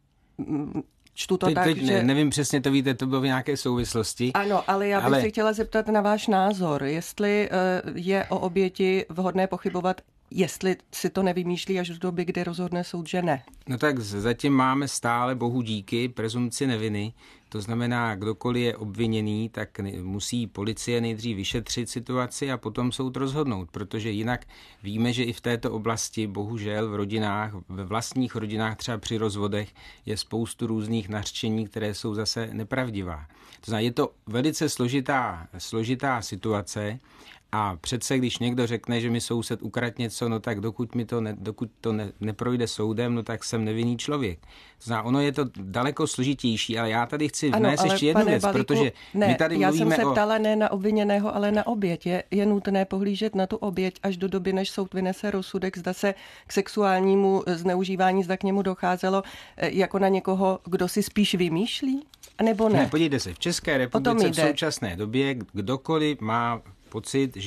Čtu to teď, tak, teď že... ne, nevím přesně, to víte, to bylo v nějaké souvislosti. Ano, ale já bych ale... se chtěla zeptat na váš názor, jestli je o oběti vhodné pochybovat, jestli si to nevymýšlí až v době, kdy rozhodne soud, že ne. No tak zatím máme stále, bohu díky, prezumci neviny. To znamená, kdokoliv je obviněný, tak musí policie nejdřív vyšetřit situaci a potom soud rozhodnout, protože jinak víme, že i v této oblasti, bohužel v rodinách, ve vlastních rodinách, třeba při rozvodech, je spoustu různých nařčení, které jsou zase nepravdivá. To znamená, je to velice složitá, složitá situace. A přece, když někdo řekne, že mi soused ukradl něco, no tak dokud mi to, ne, dokud to ne, neprojde soudem, no tak jsem nevinný člověk. To znamená, ono je to daleko složitější, ale já tady chci vnést ano, ještě jednu věc, Balíku, protože ne, my tady já mluvíme jsem se o... ptala ne na obviněného, ale na oběť. Je, je nutné pohlížet na tu oběť až do doby, než soud vynese rozsudek, zda se k sexuálnímu zneužívání, zda k němu docházelo jako na někoho, kdo si spíš vymýšlí, nebo ne? Ne, podívejte se, v České republice v současné době kdokoliv má pocit, že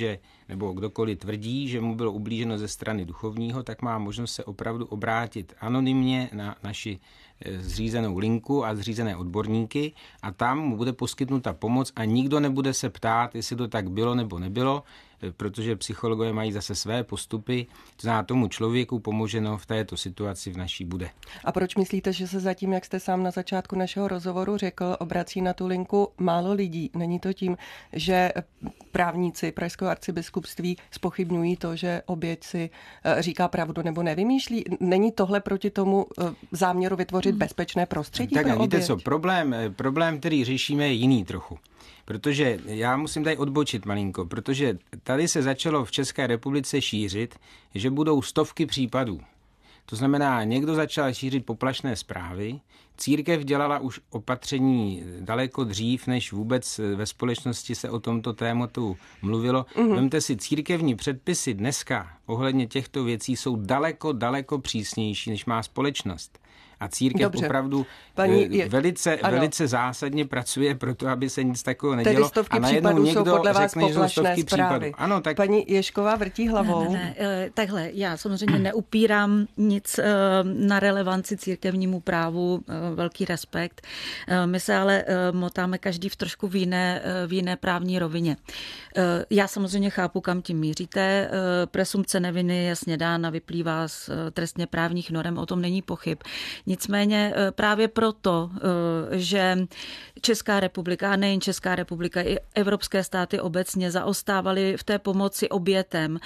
nebo kdokoliv tvrdí, že mu bylo ublíženo ze strany duchovního, tak má možnost se opravdu obrátit anonymně na naši zřízenou linku a zřízené odborníky a tam mu bude poskytnuta pomoc a nikdo nebude se ptát, jestli to tak bylo nebo nebylo, protože psychologové mají zase své postupy, to znamená tomu člověku pomoženo v této situaci v naší bude. A proč myslíte, že se zatím, jak jste sám na začátku našeho rozhovoru řekl, obrací na tu linku málo lidí? Není to tím, že právníci Pražského arcibiskupství zpochybňují to, že oběť si říká pravdu nebo nevymýšlí? Není tohle proti tomu záměru vytvořit bezpečné prostředí tak, pro víte oběť? co, problém, problém, který řešíme, je jiný trochu. Protože já musím tady odbočit malinko, protože tady se začalo v České republice šířit, že budou stovky případů. To znamená, někdo začal šířit poplašné zprávy, církev dělala už opatření daleko dřív, než vůbec ve společnosti se o tomto tématu mluvilo. Mm-hmm. Vemte si, církevní předpisy dneska ohledně těchto věcí jsou daleko, daleko přísnější, než má společnost. A církev Dobře. opravdu Paní je, velice, velice zásadně pracuje pro to, aby se nic takového nedělo. Tedy stovky a najednou někdo jsou podle vás řekne, že jsou stovky zprávy. případů. Ano, tak... Paní Ježková vrtí hlavou. Ne, ne, ne, takhle, já samozřejmě neupírám nic na relevanci církevnímu právu, velký respekt. My se ale motáme každý v trošku v jiné, v jiné právní rovině. Já samozřejmě chápu, kam tím míříte. Presumpce neviny je jasně dána, vyplývá z trestně právních norem, o tom není pochyb. Nicméně právě proto, že Česká republika, a nejen Česká republika, i evropské státy obecně zaostávaly v té pomoci obětem,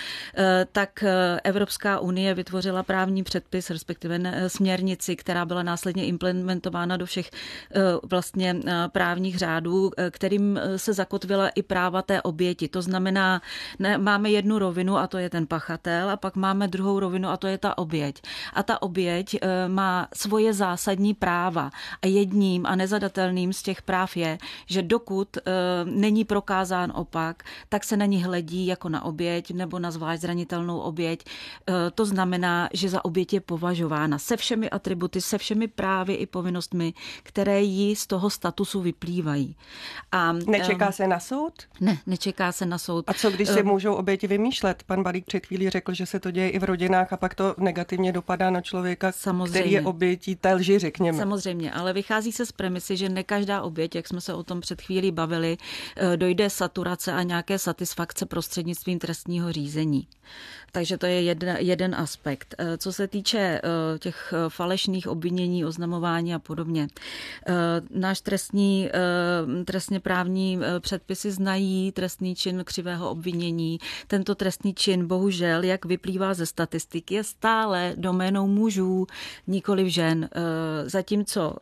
tak Evropská unie vytvořila právní předpis, respektive směrnici, která byla následně implementována do všech vlastně právních řádů, kterým se zakotvila i práva té oběti. To znamená, ne, máme jednu rovinu a to je ten pachatel a pak máme druhou rovinu a to je ta oběť. A ta oběť má svoje zásadní práva a jedním a nezadatelným z těch práv je, že dokud e, není prokázán opak, tak se na ní hledí jako na oběť nebo na zvlášť zranitelnou oběť. E, to znamená, že za oběť je považována se všemi atributy, se všemi právy i povinnostmi, které jí z toho statusu vyplývají. A, nečeká e, se na soud? Ne, nečeká se na soud. A co když si můžou oběti vymýšlet? Pan Balík před chvílí řekl, že se to děje i v rodinách a pak to negativně dopadá na člověka, Samozřejmě. který je obětí té lži, řekněme. Samozřejmě, ale vychází se z premisy, že ne každá oběť, jak jsme se o tom před chvílí bavili, dojde saturace a nějaké satisfakce prostřednictvím trestního řízení. Takže to je jeden, jeden aspekt. Co se týče těch falešných obvinění, oznamování a podobně, náš trestní, trestně právní předpisy znají trestný čin křivého obvinění. Tento trestný čin, bohužel, jak vyplývá ze statistik, je stále doménou mužů, nikoliv žen. Zatímco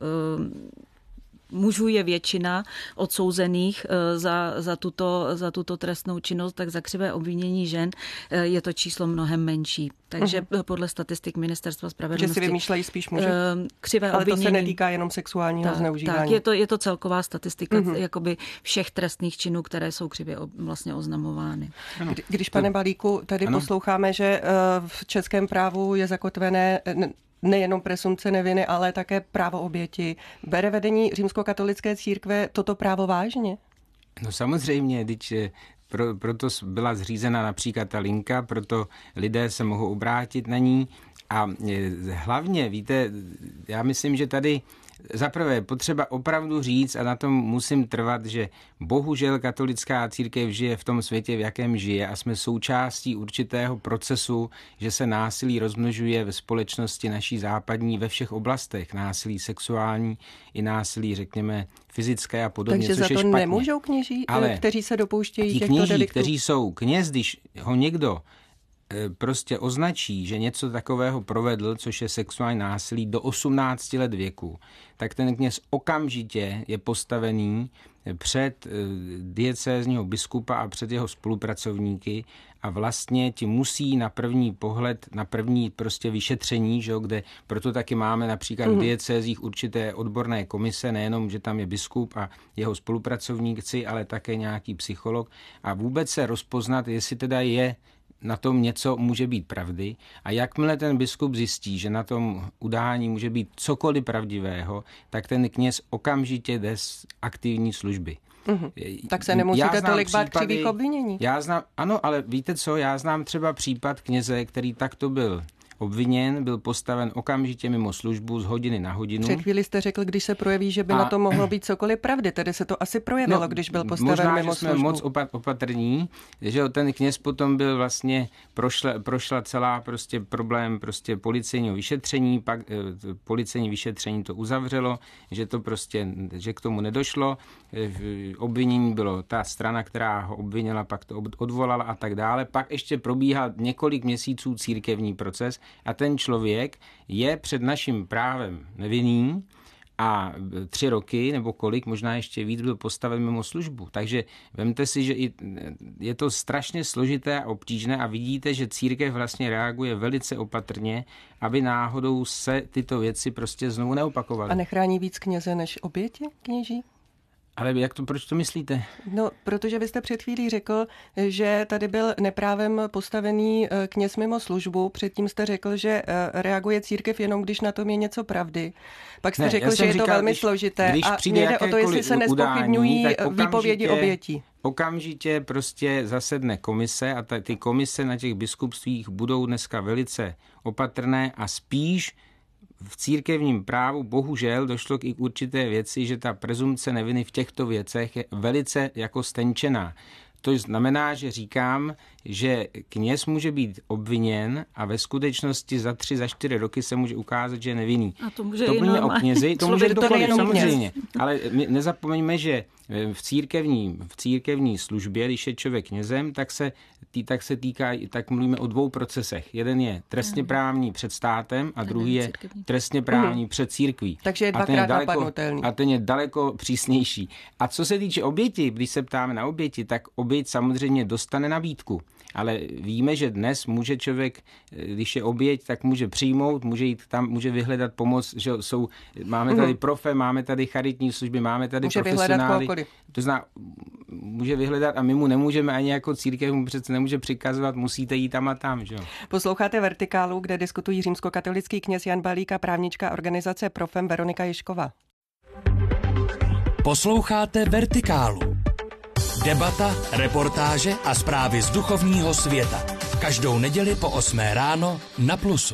mužů je většina odsouzených za, za, tuto, za tuto trestnou činnost, tak za křivé obvinění žen je to číslo mnohem menší. Takže uh-huh. podle statistik Ministerstva spravedlnosti. Že si vymýšlejí spíš muži? Křivé Ale obvinění, to se netýká jenom sexuálního tak, zneužívání. Tak, je to, je to celková statistika uh-huh. jakoby všech trestných činů, které jsou křivě vlastně oznamovány. Ano. Když, pane Balíku, tady ano. posloucháme, že v českém právu je zakotvené nejenom presumpce neviny, ale také právo oběti. Bere vedení římskokatolické církve toto právo vážně? No samozřejmě, když pro, proto byla zřízena například ta linka, proto lidé se mohou obrátit na ní a hlavně, víte, já myslím, že tady zaprvé potřeba opravdu říct, a na tom musím trvat, že bohužel katolická církev žije v tom světě, v jakém žije, a jsme součástí určitého procesu, že se násilí rozmnožuje ve společnosti naší západní ve všech oblastech. Násilí sexuální i násilí, řekněme, fyzické a podobně, takže což je za to špatně. Nemůžou kněží, ale kteří se dopouštějí těchto kněží, deliktů? Kteří jsou kněz, když ho někdo prostě označí, že něco takového provedl, což je sexuální násilí do osmnácti let věku, tak ten kněz okamžitě je postavený před diecézního biskupa a před jeho spolupracovníky a vlastně ti musí na první pohled, na první prostě vyšetření, že jo, kde proto taky máme například v diecézích určité odborné komise, nejenom, že tam je biskup a jeho spolupracovníci, ale také nějaký psycholog a vůbec se rozpoznat, jestli teda je na tom něco může být pravdy a jakmile ten biskup zjistí, že na tom udání může být cokoliv pravdivého, tak ten kněz okamžitě jde z aktivní služby. Mm-hmm. Tak se nemusíte tolik bát křivých obvinění. Já znám, ano, ale víte co, já znám třeba případ kněze, který takto byl obviněn, byl postaven okamžitě mimo službu z hodiny na hodinu. Před chvíli jste řekl, když se projeví, že by a... na to mohlo být cokoliv pravdy, tedy se to asi projevilo, no, když byl postaven možná, mimo že jsme službu. moc opatrní, že ten kněz potom byl vlastně, prošla, prošla celá prostě problém prostě policejního vyšetření, pak eh, policejní vyšetření to uzavřelo, že to prostě, že k tomu nedošlo, eh, obvinění bylo ta strana, která ho obvinila, pak to odvolala a tak dále, pak ještě probíhal několik měsíců církevní proces a ten člověk je před naším právem nevinný a tři roky nebo kolik, možná ještě víc, byl postaven mimo službu. Takže vemte si, že i je to strašně složité a obtížné a vidíte, že církev vlastně reaguje velice opatrně, aby náhodou se tyto věci prostě znovu neopakovaly. A nechrání víc kněze než oběti kněží? Ale jak to, proč to myslíte? No, protože vy jste před chvílí řekl, že tady byl neprávem postavený kněz mimo službu. Předtím jste řekl, že reaguje církev jenom, když na tom je něco pravdy. Pak jste ne, řekl, že je říkal, to velmi když, složité když a jde o to, jestli se nezpochybňují výpovědi obětí. Okamžitě prostě zasedne komise a ta, ty komise na těch biskupstvích budou dneska velice opatrné a spíš v církevním právu bohužel došlo k i určité věci, že ta prezumce neviny v těchto věcech je velice jako stenčená. To znamená, že říkám, že kněz může být obviněn a ve skutečnosti za tři, za čtyři roky se může ukázat, že je nevinný. A to může to i o knězi, to může kdokoliv, samozřejmě. Kněz. Ale my nezapomeňme, že v církevní, v církevní službě, když je člověk knězem, tak se, tý, tak se týká, tak mluvíme o dvou procesech. Jeden je trestně právní před státem a druhý je trestně právní uhum. před církví. Takže je dvakrát napadnutelný. A ten je daleko přísnější. A co se týče oběti, když se ptáme na oběti, tak oběť samozřejmě dostane nabídku. Ale víme, že dnes může člověk, když je oběť, tak může přijmout, může jít tam, může vyhledat pomoc, že jsou, máme tady profe, máme tady charitní služby, máme tady může profesionály. To znamená, může vyhledat a my mu nemůžeme ani jako církev mu přece nemůže přikazovat, musíte jít tam a tam. Že? Posloucháte Vertikálu, kde diskutují římskokatolický kněz Jan Balík a právnička organizace Profem Veronika Ježková. Posloucháte Vertikálu. Debata, reportáže a zprávy z duchovního světa. Každou neděli po osmé ráno na Plusu.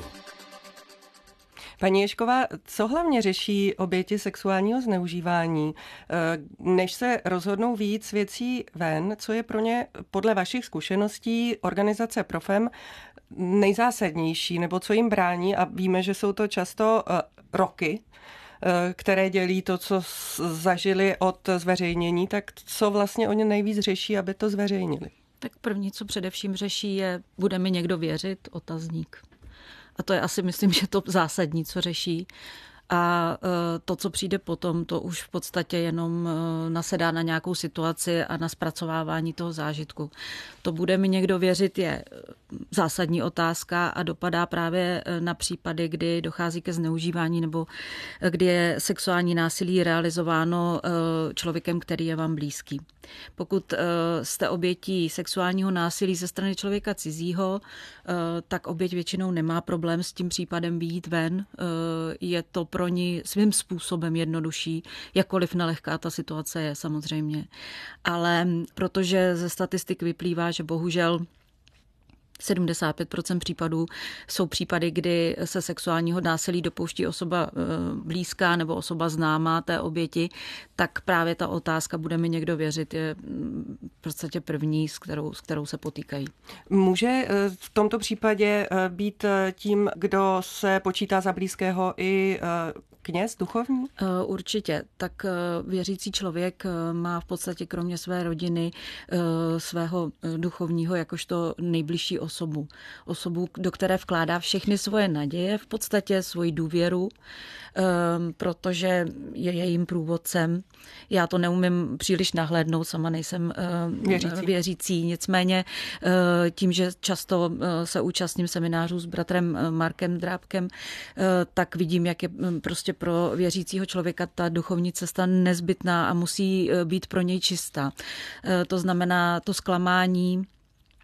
Paní Ježková, co hlavně řeší oběti sexuálního zneužívání, než se rozhodnou víc věcí ven, co je pro ně podle vašich zkušeností organizace Profem nejzásadnější, nebo co jim brání, a víme, že jsou to často roky, které dělí to, co zažili od zveřejnění, tak co vlastně oni nejvíc řeší, aby to zveřejnili? Tak první, co především řeší, je, bude mi někdo věřit, otazník. A to je asi, myslím, že to zásadní, co řeší. A to, co přijde potom, to už v podstatě jenom nasedá na nějakou situaci a na zpracovávání toho zážitku. To bude mi někdo věřit je zásadní otázka a dopadá právě na případy, kdy dochází ke zneužívání nebo kdy je sexuální násilí realizováno člověkem, který je vám blízký. Pokud jste obětí sexuálního násilí ze strany člověka cizího, tak oběť většinou nemá problém s tím případem vyjít ven. Je to pro ní svým způsobem jednodušší, jakkoliv nelehká ta situace je samozřejmě. Ale protože ze statistik vyplývá, že bohužel sedmdesát pět procent případů jsou případy, kdy se sexuálního násilí dopouští osoba blízká nebo osoba známá té oběti, tak právě ta otázka, bude mi někdo věřit, je v podstatě první, s kterou, s kterou se potýkají. Může v tomto případě být tím, kdo se počítá za blízkého, i kněz duchovní? Určitě. Tak věřící člověk má v podstatě kromě své rodiny svého duchovního jakožto nejbližší osobu. Osobu, do které vkládá všechny svoje naděje, v podstatě svoji důvěru, protože je jejím průvodcem. Já to neumím příliš nahlédnout, sama nejsem věřící. věřící. Nicméně tím, že často se účastním seminářů s bratrem Markem Drábkem, tak vidím, jak je prostě pro věřícího člověka ta duchovní cesta nezbytná a musí být pro něj čistá. To znamená to zklamání,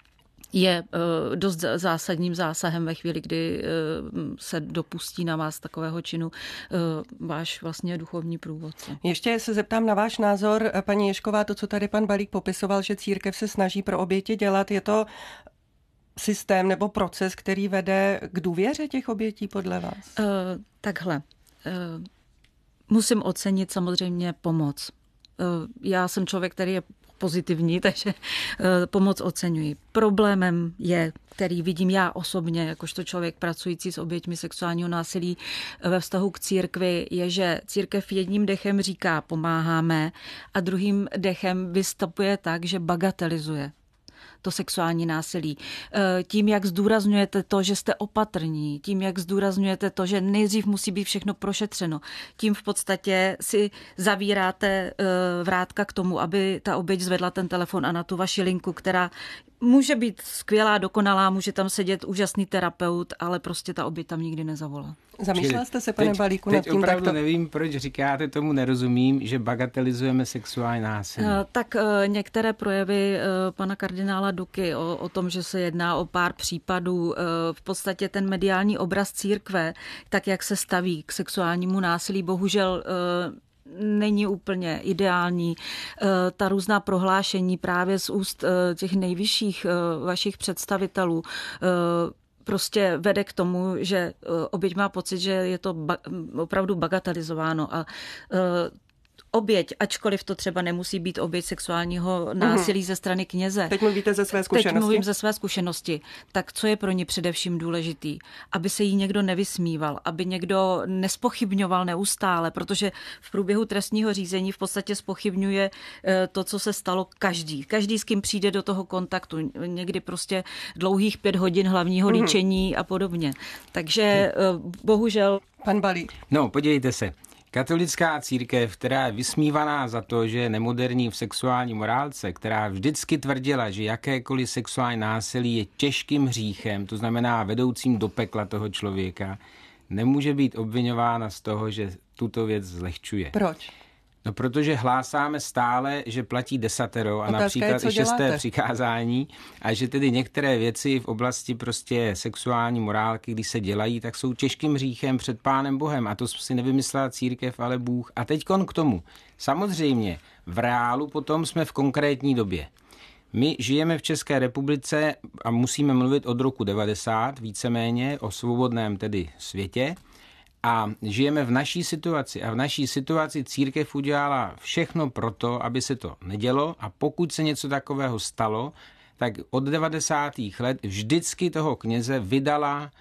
je dost zásadním zásahem ve chvíli, kdy se dopustí na vás takového činu váš vlastně duchovní průvodce. Ještě se zeptám na váš názor, paní Ježková, to, co tady pan Balík popisoval, že církev se snaží pro oběti dělat, je to systém nebo proces, který vede k důvěře těch obětí podle vás? Uh, takhle. Uh, musím ocenit samozřejmě pomoc. Uh, já jsem člověk, který je pozitivní, takže uh, pomoc oceňuji. Problémem je, který vidím já osobně, jakožto člověk pracující s oběťmi sexuálního násilí ve vztahu k církvi, je, že církev jedním dechem říká pomáháme a druhým dechem vystupuje tak, že bagatelizuje to sexuální násilí. Tím, jak zdůrazňujete to, že jste opatrní, tím, jak zdůrazňujete to, že nejdřív musí být všechno prošetřeno, tím v podstatě si zavíráte vrátka k tomu, aby ta oběť zvedla ten telefon a na tu vaši linku, která může být skvělá, dokonalá, může tam sedět úžasný terapeut, ale prostě ta oběť tam nikdy nezavolá. Zamýšlela jste se, pane teď, Balíku, teď nad tím opravdu takto? nevím, proč říkáte, tomu nerozumím, že bagatelizujeme sexuální násilí. Tak některé projevy pana kardinála Duky o, o tom, že se jedná o pár případů, v podstatě ten mediální obraz církve, tak jak se staví k sexuálnímu násilí, bohužel není úplně ideální. Ta různá prohlášení právě z úst těch nejvyšších vašich představitelů prostě vede k tomu, že oběť má pocit, že je to ba- opravdu bagatelizováno a oběť, ačkoliv to třeba nemusí být oběť sexuálního násilí mm. ze strany kněze. Teď mluvíte ze své zkušenosti. Teď mluvím ze své zkušenosti. Tak co je pro ně především důležitý? Aby se jí někdo nevysmíval, aby někdo nespochybňoval neustále, protože v průběhu trestního řízení v podstatě spochybňuje to, co se stalo každý. Každý, s kým přijde do toho kontaktu. Někdy prostě dlouhých pět hodin hlavního mm. líčení a podobně. Takže bohužel... Pan Balík. No, podívejte se. Katolická církev, která je vysmívaná za to, že je nemoderní v sexuální morálce, která vždycky tvrdila, že jakékoliv sexuální násilí je těžkým hříchem, to znamená vedoucím do pekla toho člověka, nemůže být obviňována z toho, že tuto věc zlehčuje. Proč? No, protože hlásáme stále, že platí desatero a Otázka například je, i šesté děláte? přikázání a že tedy některé věci v oblasti prostě sexuální morálky, když se dělají, tak jsou těžkým hříchem před Pánem Bohem a to si nevymyslela církev, ale Bůh. A teďkon k tomu. Samozřejmě v reálu potom jsme v konkrétní době. My žijeme v České republice a musíme mluvit od roku devadesát, víceméně o svobodném tedy světě. A žijeme v naší situaci a v naší situaci církev udělala všechno proto, aby se to nedělo a pokud se něco takového stalo, tak od devadesátých let vždycky toho kněze vydala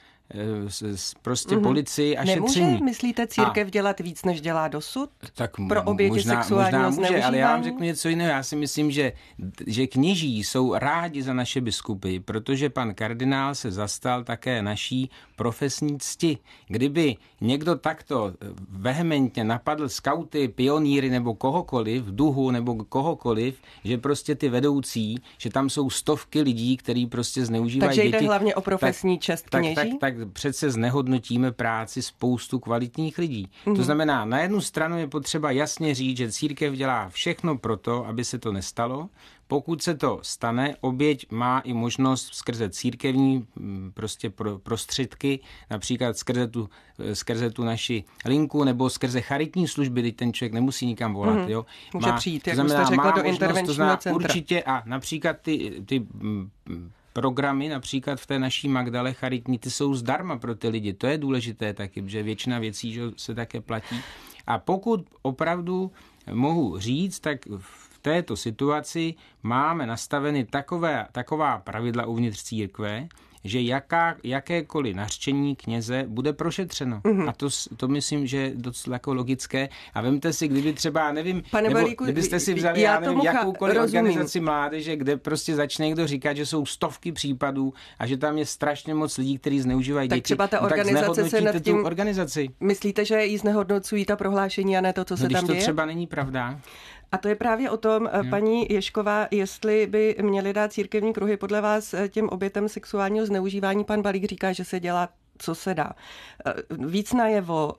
prostě mm-hmm. policii a Nemůže, šetření. Nemůže, myslíte, církev a, dělat víc, než dělá dosud? Tak pro oběti možná, sexuálního možná může, zneužívání? ale já vám řeknu něco jiného. Já si myslím, že, že kněží jsou rádi za naše biskupy, protože pan kardinál se zastal také naší profesní cti. Kdyby někdo takto vehementně napadl skauty, pionýry nebo kohokoliv, duhu nebo kohokoliv, že prostě ty vedoucí, že tam jsou stovky lidí, kteří prostě zneužívají Takže děti. jde hlavně o profesní tak, čest tak, kněží? tak, tak, tak přece znehodnotíme práci spoustu kvalitních lidí. Mm. To znamená, na jednu stranu je potřeba jasně říct, že církev dělá všechno proto, aby se to nestalo. Pokud se to stane, oběť má i možnost skrze církevní prostě prostředky, například skrze tu, skrze tu naši linku nebo skrze charitní služby, teď ten člověk nemusí nikam volat. Mm. Jo. Může má, přijít, to jak znamená, jste řekla, do možnost, intervenčního centra. Určitě a například ty, ty programy, například v té naší Magdale charitní, ty jsou zdarma pro ty lidi. To je důležité taky, protože většina věcí že se také platí. A pokud opravdu mohu říct, tak v této situaci máme nastaveny takové, taková pravidla uvnitř církve, že jaká, jakékoliv nařčení kněze bude prošetřeno. Mm-hmm. A to, to myslím, že je docela jako logické. A vemte si, kdyby třeba, nevím, Pane nebo Balíku, kdybyste si vzali, já, já nevím, jakoukoliv rozumím. organizaci mládeže, kde prostě začne někdo říkat, že jsou stovky případů a že tam je strašně moc lidí, kteří zneužívají tak děti. Třeba ta no, organizace se nad tím... tu organizaci. Myslíte, že jí znehodnocují ta prohlášení a ne to, co no, se tam to děje? třeba není pravda. A to je právě o tom, jo. paní Ježková, jestli by měly dát církevní kruhy podle vás těm obětem sexuálního zneužívání. Pan Balík říká, že se dělá, co se dá. Víc najevo,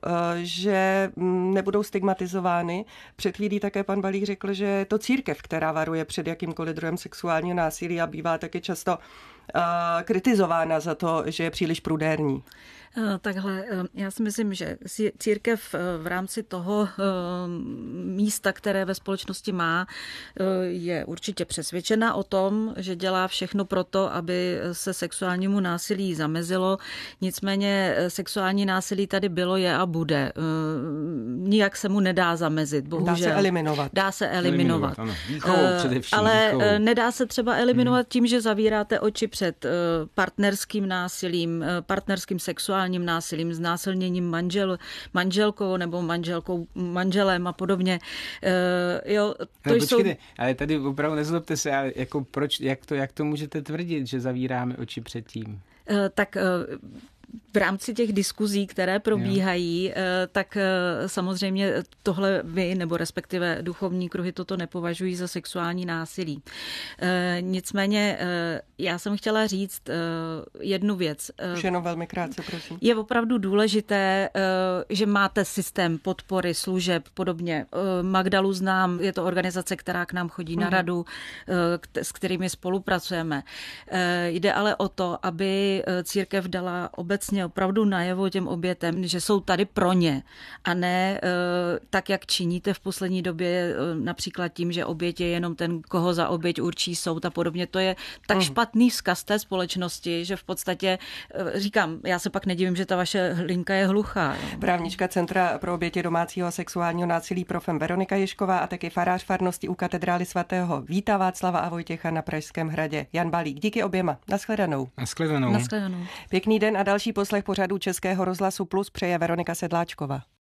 že nebudou stigmatizovány. Před chvílí také pan Balík řekl, že je to církev, která varuje před jakýmkoliv druhem sexuálního násilí a bývá taky často kritizována za to, že je příliš prudérní? Takhle, já si myslím, že církev v rámci toho místa, které ve společnosti má, je určitě přesvědčena o tom, že dělá všechno pro to, aby se sexuálnímu násilí zamezilo. Nicméně sexuální násilí tady bylo, je a bude. Nijak se mu nedá zamezit, bohužel. Dá se eliminovat. Dá se eliminovat. eliminovat výchovou, především ale výchovou. Nedá se třeba eliminovat tím, že zavíráte oči před partnerským násilím, partnerským sexuálním násilím, znásilněním manžel, manželkou nebo manželkou, manželem a podobně. Uh, jo, to no, jsou... počkejte, ale tady opravdu nezlobte se, ale jako proč, jak to, jak to můžete tvrdit, že zavíráme oči před tím? Uh, tak uh, v rámci těch diskuzí, které probíhají, jo. tak samozřejmě tohle vy, nebo respektive duchovní kruhy toto nepovažují za sexuální násilí. Nicméně já jsem chtěla říct jednu věc. Už jenom velmi krátce, prosím. Je opravdu důležité, že máte systém podpory, služeb, podobně. Magdalu znám, je to organizace, která k nám chodí na radu, s kterými spolupracujeme. Jde ale o to, aby církev dala obecně opravdu najevo těm obětem, že jsou tady pro ně a ne tak, jak činíte v poslední době například tím, že oběť je jenom ten, koho za oběť určí soud a podobně. To je tak uh. špatný vzkaz té společnosti, že v podstatě říkám, já se pak nedivím, že ta vaše linka je hluchá. Právnička Centra pro oběti domácího a sexuálního násilí Profem Veronika Ježková a taky farář farnosti u katedrály svatého Víta Václava a Vojtěcha na Pražském hradě. Jan Balík, díky oběma. Nashledanou. Nashledanou. Nashledanou. Pěkný den a další poslech pořadu Českého rozhlasu Plus přeje Veronika Sedláčková.